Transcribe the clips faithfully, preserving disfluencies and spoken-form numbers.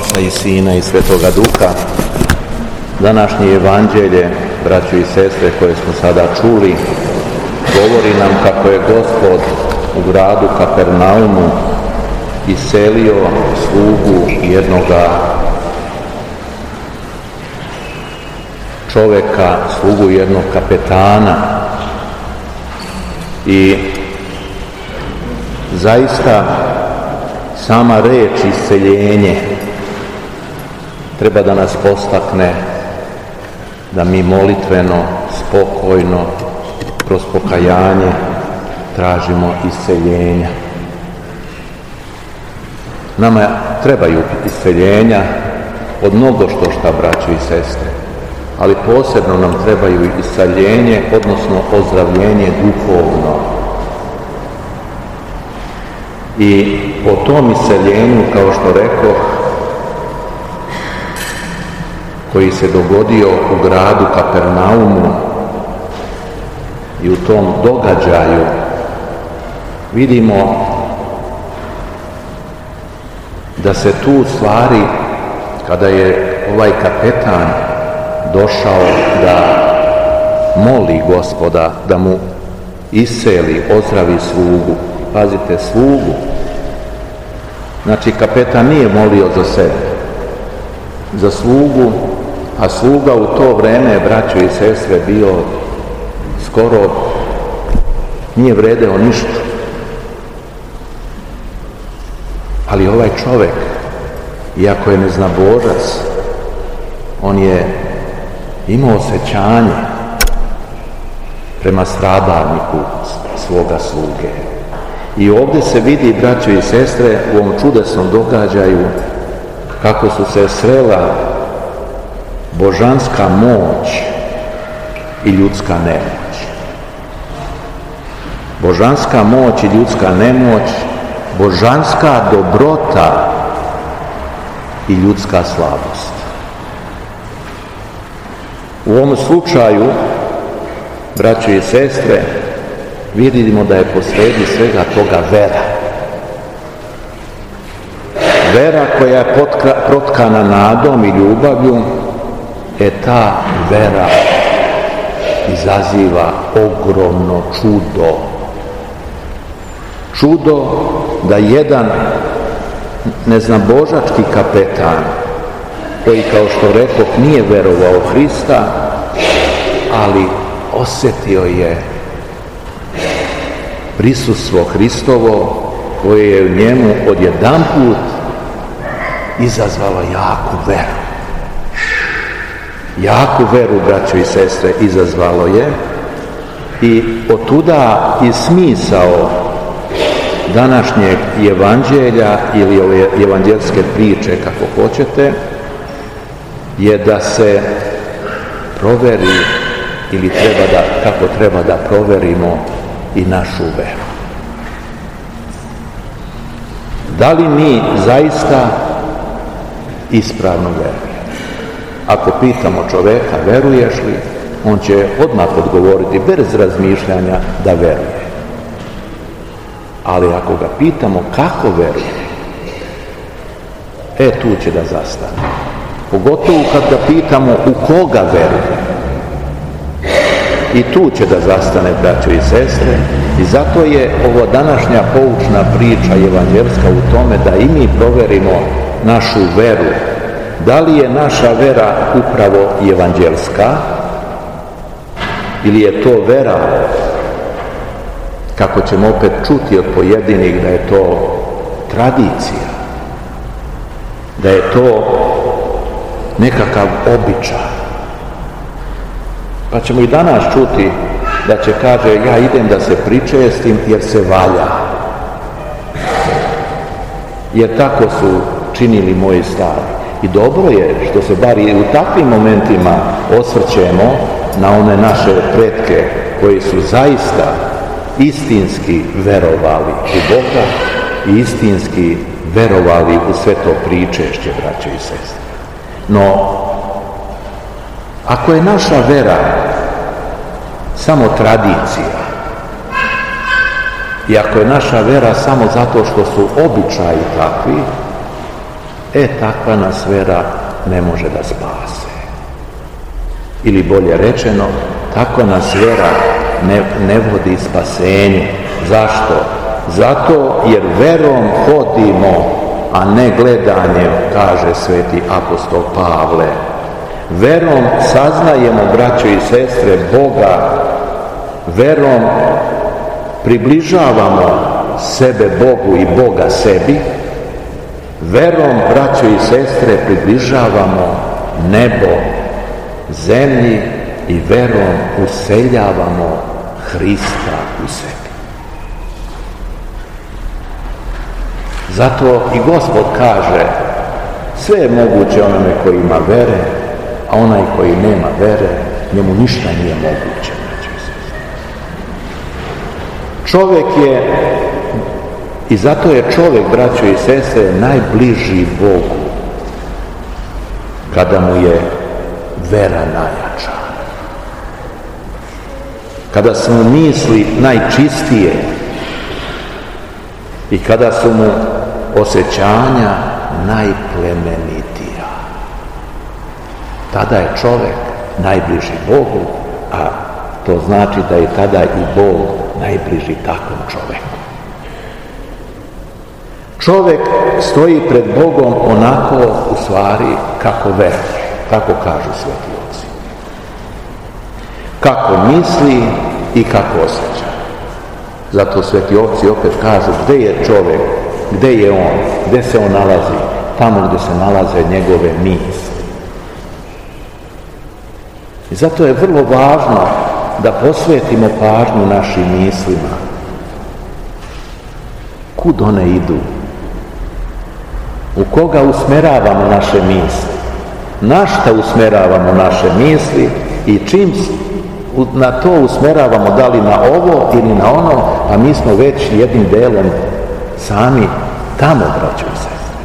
Oca i Sina i Svetoga Duha. Današnje evanđelje, braćo i sestre, koje smo sada čuli, govori nam kako je Gospod u gradu Kapernaumu iselio slugu jednoga čoveka, slugu jednog kapetana. I zaista sama reč iseljenje treba da nas postakne da mi molitveno, spokojno, kroz pokajanje tražimo iseljenja. Nama trebaju iseljenja od mnogo što šta, braćo i sestre, ali posebno nam trebaju iseljenje, odnosno ozdravljenje duhovno. I o tom iseljenju, kao što rekoh, koji se dogodio u gradu Kapernaumu, i u tom događaju vidimo da se tu u stvari, kada je ovaj kapetan došao da moli Gospoda da mu iseli, ozdravi slugu, pazite, slugu, znači kapetan nije molio za sebe, za slugu, a sluga u to vreme, braćo i sestre, bio skoro, nije vredeo ništa. Ali ovaj čovjek, iako je neznabožac, on je imao osjećanje prema stradalniku svoga sluge. I ovdje se vidi, braćo i sestre, u ovom čudesnom događaju kako su se srela božanska moć i ljudska nemoć. Božanska moć i ljudska nemoć, božanska dobrota i ljudska slabost. U ovom slučaju, braćo i sestre, vidimo da je posredi svega toga vera. Vera koja je protkana nadom i ljubavlju, e ta vera izaziva ogromno čudo. Čudo da jedan neznabožački kapetan, koji, kao što rekoh, nije verovao u Hrista, ali osjetio je prisustvo Hristovo, koje je u njemu odjedanput izazvalo jaku veru. Jaku veru, braćo i sestre, izazvalo je, i otuda i smisao današnjeg evanđelja ili ove evanđelske priče, kako hoćete, je da se proveri, ili treba da, kako treba da proverimo i našu veru. Da li mi zaista ispravno verujemo? Ako pitamo čoveka veruješ li, on će odmah odgovoriti bez razmišljanja da veruje. Ali ako ga pitamo kako veruje, e tu će da zastane. Pogotovo kad ga pitamo u koga veruje. I tu će da zastane, braćo i sestre, i zato je ovo današnja poučna priča evanđelska u tome da i mi proverimo našu veru. Da li je naša vera upravo evanđelska, ili je to vera, kako ćemo opet čuti od pojedinih, da je to tradicija, da je to nekakav običaj. Pa ćemo i danas čuti da će, kaže, ja idem da se pričestim jer se valja. Jer tako su činili moji stari. I dobro je što se bar i u takvim momentima osvrćemo na one naše pretke koji su zaista istinski verovali u Boga i istinski verovali u sve to pričešće, braće i sestre. No, ako je naša vera samo tradicija, i ako je naša vera samo zato što su običaji takvi, e takva nas vera ne može da spase. Ili bolje rečeno, takva nas vera ne, ne vodi spasenju. Zašto? Zato jer verom hodimo, a ne gledanjem, kaže sveti apostol Pavle. Verom saznajemo, braćo i sestre, Boga. Verom približavamo sebe Bogu i Boga sebi. Verom, braćo i sestre, približavamo nebo zemlji i verom useljavamo Hrista u sebi. Zato i Gospod kaže, sve je moguće onome koji ima vere, a onaj koji nema vere, njemu ništa nije moguće. Čovjek je, i zato je čovjek, braćo i sestre, najbliži Bogu kada mu je vera najjača. Kada su mu misli najčistije i kada su mu osjećanja najplemenitija. Tada je čovjek najbliži Bogu, a to znači da je tada i Bog najbliži takvom čovjeku. Čovjek stoji pred Bogom onako u stvari kako veruje, tako kažu sveti oci. Kako misli i kako osjeća. Zato sveti oci opet kažu gdje je čovjek, gdje je on, gdje se on nalazi, tamo gdje se nalaze njegove misli. I zato je vrlo važno da posvetimo pažnju našim mislima. Kud one idu? U koga usmjeravamo naše misli? Na šta usmjeravamo naše misli i čim na to usmjeravamo, da li na ovo ili na ono, a mi smo već jednim delom sami tamo, braćo i sestre.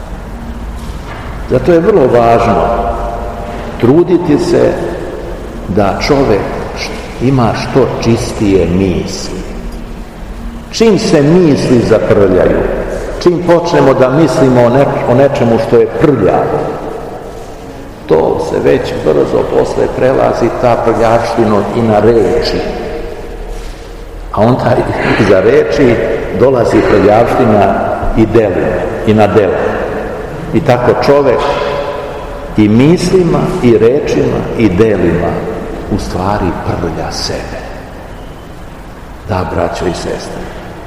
Zato je vrlo važno truditi se da čovjek ima što čistije misli. Čim se misli zaprljaju, čim počnemo da mislimo o, ne, o nečemu što je prljavo, to se već brzo posle prelazi ta prljavština i na reči. A onda iza reči dolazi prljavština i delima, i na delu. I tako čovjek i mislima, i rečima, i delima u stvari prlja sebe. Da, braćo i sestre.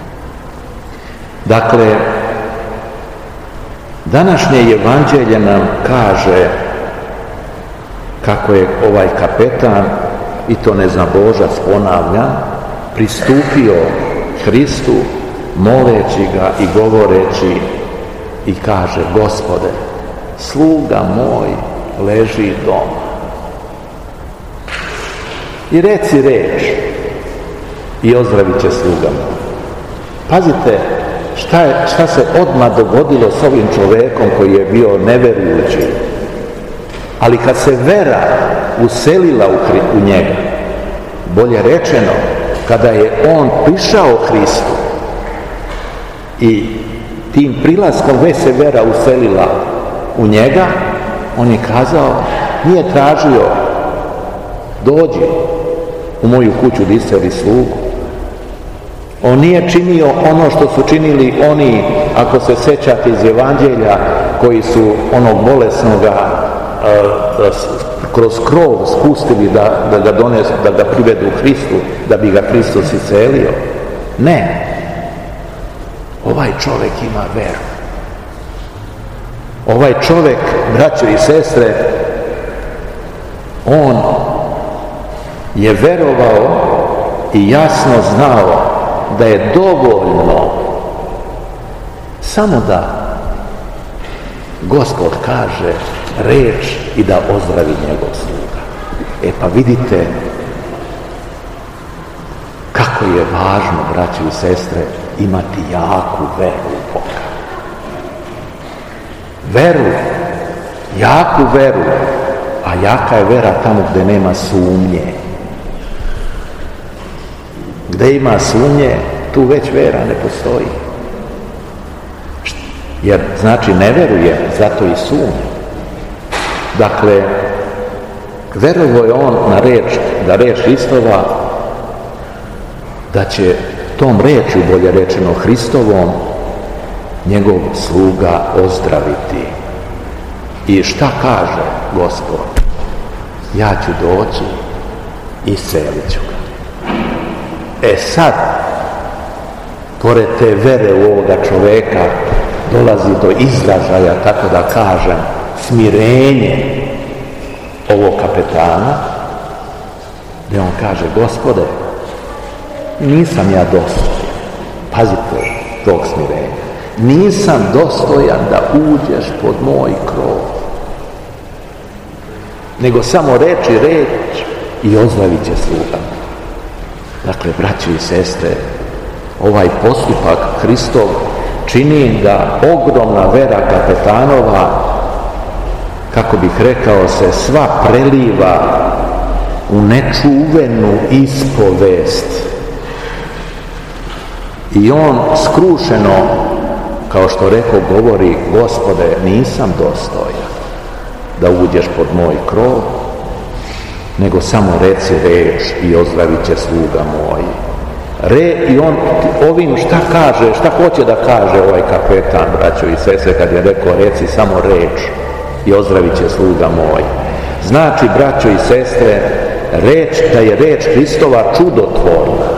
Dakle, današnje evanđelje nam kaže kako je ovaj kapetan, i to neznabožac, ponavljam, pristupio Hristu moleći ga i govoreći i kaže: Gospode, sluga moj leži doma. I reci reč i ozdravit će sluga moj. Pazite šta, je, šta se odmah dogodilo s ovim čovjekom koji je bio neverujući. Ali kad se vera uselila u, u njega, bolje rečeno, kada je on prišao Hristu i tim prilaskom već se vera uselila u njega, on je kazao, nije tražio: dođi u moju kuću da iseli slugu. On nije činio ono što su činili oni, ako se sjećate iz evanđelja, koji su onog bolesnoga uh, kroz krov spustili da, da ga donesu, da ga privedu u Hristu, da bi ga Hristos iscelio. Ne. Ovaj čovjek ima veru. Ovaj čovjek, braćo i sestre, on je verovao i jasno znao da je dovoljno samo da Gospod kaže reč i da ozdravi njegov sluga. E pa vidite kako je važno, braći i sestre, imati jaku veru u Boga. Veru, jaku veru, a jaka je vera tamo gdje nema sumnje. Gdje ima sumnje, tu već vera ne postoji. Jer znači ne veruje, zato i sumnja. Dakle, verovo je on na reč, da reč Hristova, da će tom rečju, bolje rečeno Hristovom, njegov sluga ozdraviti. I šta kaže Gospod? Ja ću doći i iscelit ću ga. E sad, pored te vere u ovoga čoveka, dolazi do izražaja, tako da kažem, smirenje ovog kapetana, gdje on kaže: Gospode, nisam ja dostojan, pazite tog smirenja, nisam dostojan da uđeš pod moj krov, nego samo reči reč i ozdravit će sluga. Dakle, braćo i sestre, ovaj postupak Hristov čini da ogromna vera kapetanova, kako bih rekao, se sva preliva u nečuvenu ispovest. I on skrušeno, kao što rekao, govori: Gospode, nisam dostojan da uđeš pod moj krov, nego samo reci reč i ozdravit će sluga moj. Re, i on ovim šta kaže, šta hoće da kaže ovaj kapetan, braćo i sestre, kad je rekao: reci samo reč i ozdravit će sluga moj. Znači, braćo i sestre, reč, da je reč Hristova čudotvorna.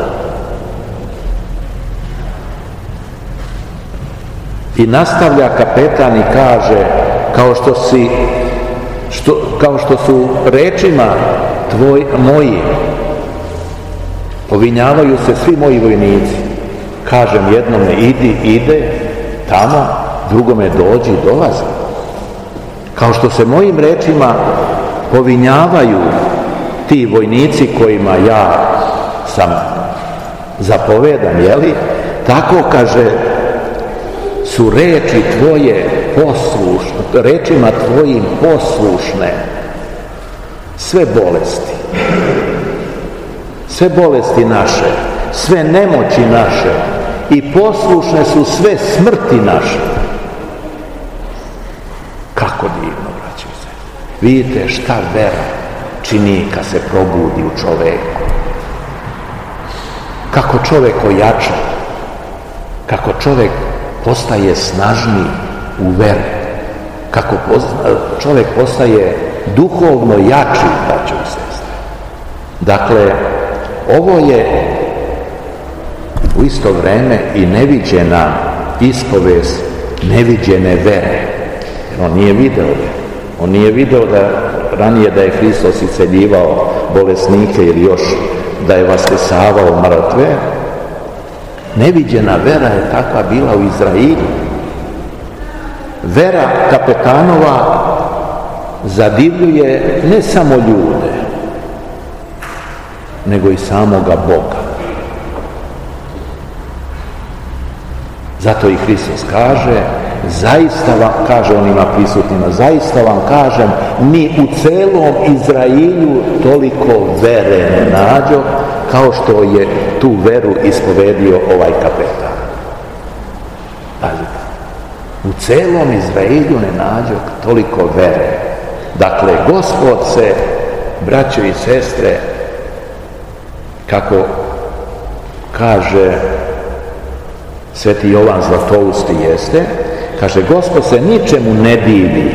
I nastavlja kapetan i kaže: kao što si što, kao što su rečima tvoj, moji povinjavaju se svi moji vojnici, kažem jednome idi, ide tamo, drugome dođi, dolazi. Kao što se mojim rečima povinjavaju ti vojnici kojima ja sam zapovedan, jeli, tako, kaže, su reči tvoje poslušne, rečima tvojim poslušne sve bolesti, sve bolesti naše, sve nemoći naše, i poslušne su sve smrti naše. Kako divno, braćo i sestre. Vidite šta vera čini kad se probudi u čoveku. Kako čovek ojača, kako čovek postaje snažniji u veri, kako čovjek postaje duhovno jači, braćo i sestre. Dakle, ovo je u isto vrijeme i neviđena ispovest neviđene vere. Jer on nije video veru. On nije video da ranije da je Hristos isceljivao bolesnike ili još da je vaskrsavao mrtve. Neviđena vera je takva bila u Izraelu. Vera kapetanova zadivljuje ne samo ljude, nego i samoga Boga. Zato i Hristos kaže, zaista vam, kaže onima prisutnima, zaista vam kažem, ni u celom Izraelu toliko vere ne nađo, kao što je tu veru ispovedio ovaj kapetan. Pazite, u celom Izraelu ne nađo toliko vere. Dakle, Gospod se, braćo i sestre, kako kaže Sveti Jovan Zlatousti jeste, kaže, Gospod se ničemu ne divi.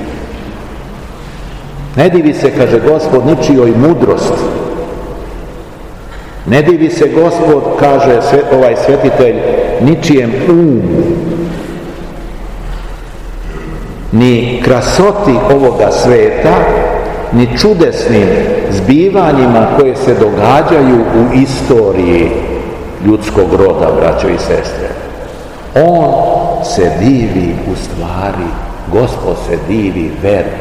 Ne divi se, kaže Gospod, ničijoj mudrosti. Ne divi se Gospod, kaže ovaj svetitelj, ničijem umu, ni krasoti ovoga sveta, ni čudesnim zbivanjima koje se događaju u istoriji ljudskog roda, braćo i sestre. On se divi u stvari, Gospod se divi veri.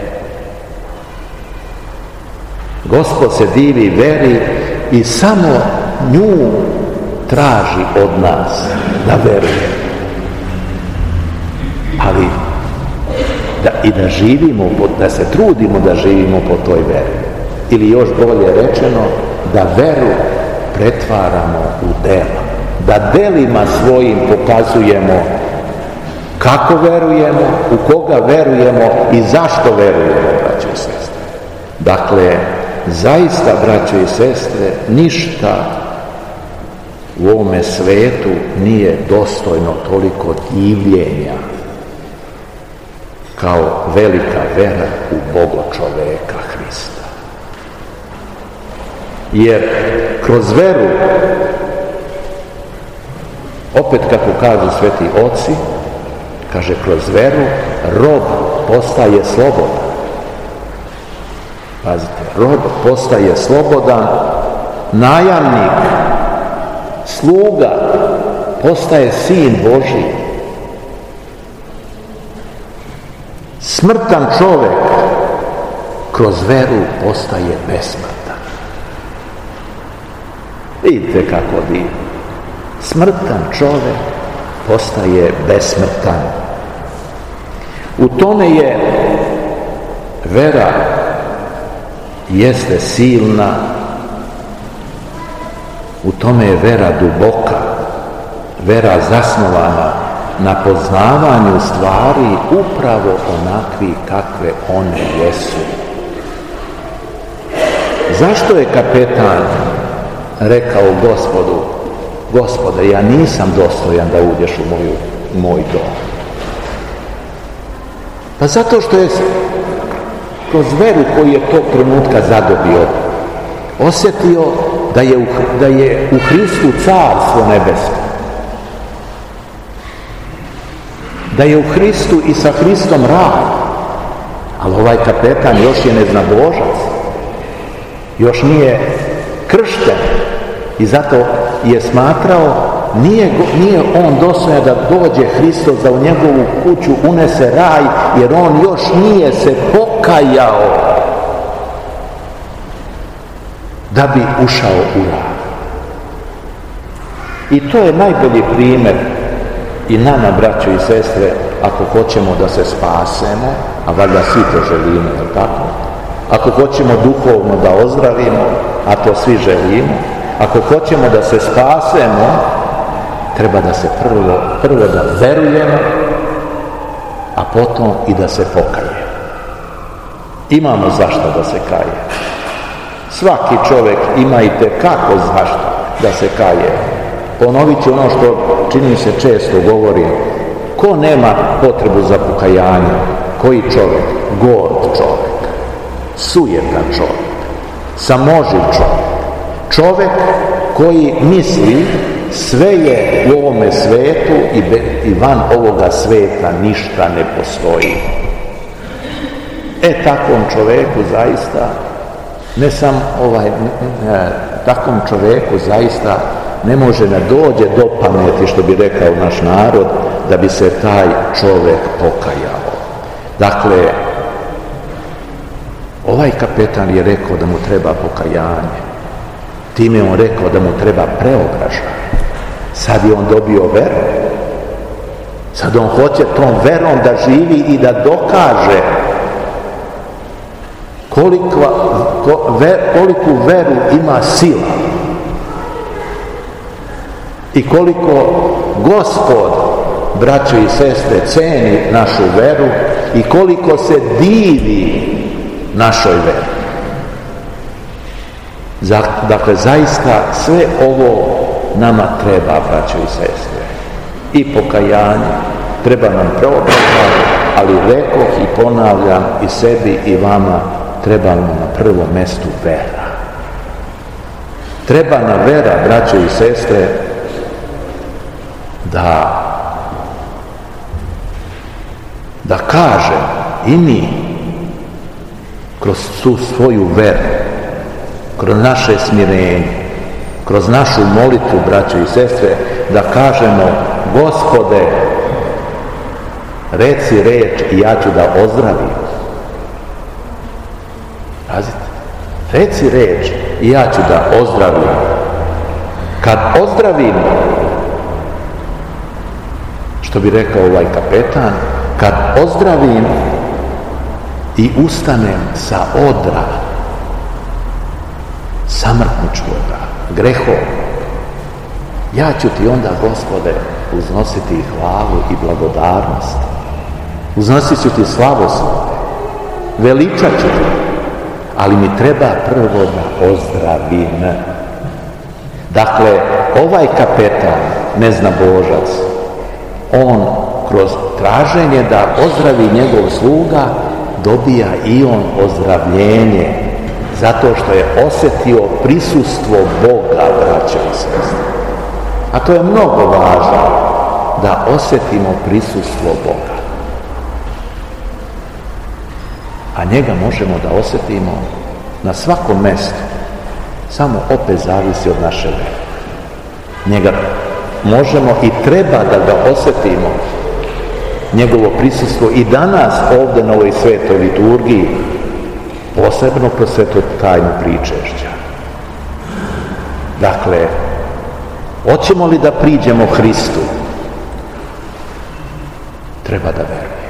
Gospod se divi veri i samo nju traži od nas da veruje. Ali da, i da živimo, da se trudimo da živimo po toj veri. Ili još bolje rečeno, da veru pretvaramo u dela. Da delima svojim pokazujemo Kako verujemo, u koga verujemo i zašto verujemo, braćo i sestre. Dakle, zaista, braćo i sestre, ništa u ovome svetu nije dostojno toliko divljenja kao velika vera u Boga čoveka Hrista. Jer kroz veru, opet kako kažu sveti oci, kaže, kroz veru rob postaje slobodan. Pazite, rob postaje slobodan, najamnik, sluga postaje sin Božji. Smrtan čovjek kroz veru postaje besmrtan. Vidite kako divno. Smrtan čovjek postaje besmrtan. U tome je vera jeste silna, u tome je vera duboka, vera zasnovana na poznavanju stvari upravo onakvi kakve one jesu. Zašto je kapetan rekao Gospodu: Gospode, ja nisam dostojan da uđeš u moju, moj dom? Pa zato što je kroz veru koju je tog trenutka zadobio osjetio da je u, da je u Hristu carstvo nebesko, da je u Hristu i sa Hristom raj. Ali ovaj kapetan još je neznabožac, još nije kršten i zato je smatrao nije, nije on dostojan da dođe Hristos da u njegovu kuću unese raj, jer on još nije se pokajao da bi ušao u raj. I to je najbolji primjer i nama, braćo i sestre, ako hoćemo da se spasemo, a valjda svi to želimo, je li tako? Ako hoćemo duhovno da ozdravimo, a to svi želimo, ako hoćemo da se spasemo, treba da se prvo, prvo da verujemo, a potom i da se pokaje. Imamo zašto da se kaje. Svaki čovjek ima i tekako zašto da se kaje. Ponovit ću ono što čini se često govori. Ko nema potrebu za pokajanje? Koji čovjek? Gord čovjek, sujetan čovjek, samoživ čovjek, čovjek koji misli sve je u ovome svetu i, be, i van ovoga sveta ništa ne postoji. E, takvom čovjeku zaista, ne sam ovaj, ne, takvom čovjeku zaista ne može da dođe do pameti, što bi rekao naš narod, da bi se taj čovjek pokajao. Dakle, ovaj kapetan je rekao da mu treba pokajanje. Time je on rekao da mu treba preobražaj. Sad je on dobio veru. Sad on hoće tom verom da živi i da dokaže koliko, ko, ver, koliku veru ima sila i koliko Gospod, braćo i sestre, ceni našu veru i koliko se divi našoj veri. Dakle, zaista sve ovo nama treba, braćo i sestre. I pokajanje, treba nam preobražaj, ali rekoh i ponavljam i sebi i vama, treba nam na prvom mjestu vera. Treba nam vera, braćo i sestre, da da kaže i mi kroz tu svoju veru, kroz naše smirenje, kroz našu molitvu, braćo i sestre, da kažemo: Gospode, reci reč i ja ću da ozdravim. Pazite, reci reč i ja ću da ozdravim. Kad ozdravim, što bi rekao ovaj kapetan, kad ozdravim i ustanem sa odra samrtničkoga, grehom, ja ću ti onda, Gospode, uznositi i hvalu i blagodarnost. Uznosit ću ti slavoslove, veličat ću ti, ali mi treba prvo da ozdravim. Dakle, ovaj kapetan, neznabožac, on kroz traženje da ozdravi njegov sluga, dobija i on ozdravljenje, zato što je osjetio prisustvo Boga, braćo i sestre. A to je mnogo važno, da osjetimo prisustvo Boga. A njega možemo da osjetimo na svakom mjestu, samo opet zavisi od naše vere. Njega možemo i treba da ga osjetimo, njegovo prisustvo i danas ovdje na ovoj svetoj liturgiji, posebno kroz svetu tajnu pričešća. Dakle, hoćemo li da priđemo Hristu? Treba da verujemo.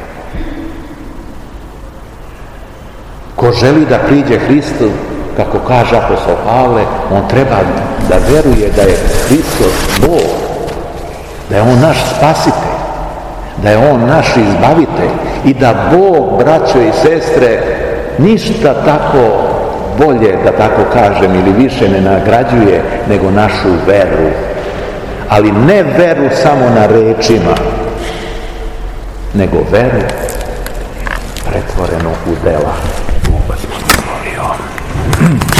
Ko želi da priđe Hristu, kako kaže apostol Pavle, on treba da veruje da je Hristos Bog, da je on naš spasitelj, da je on naš izbavitelj i da Bog, braćo i sestre, ništa tako bolje, da tako kažem, ili više ne nagrađuje nego našu veru. Ali ne veru samo na rečima, nego veru pretvorenu u dela. Bog vas blagoslovio.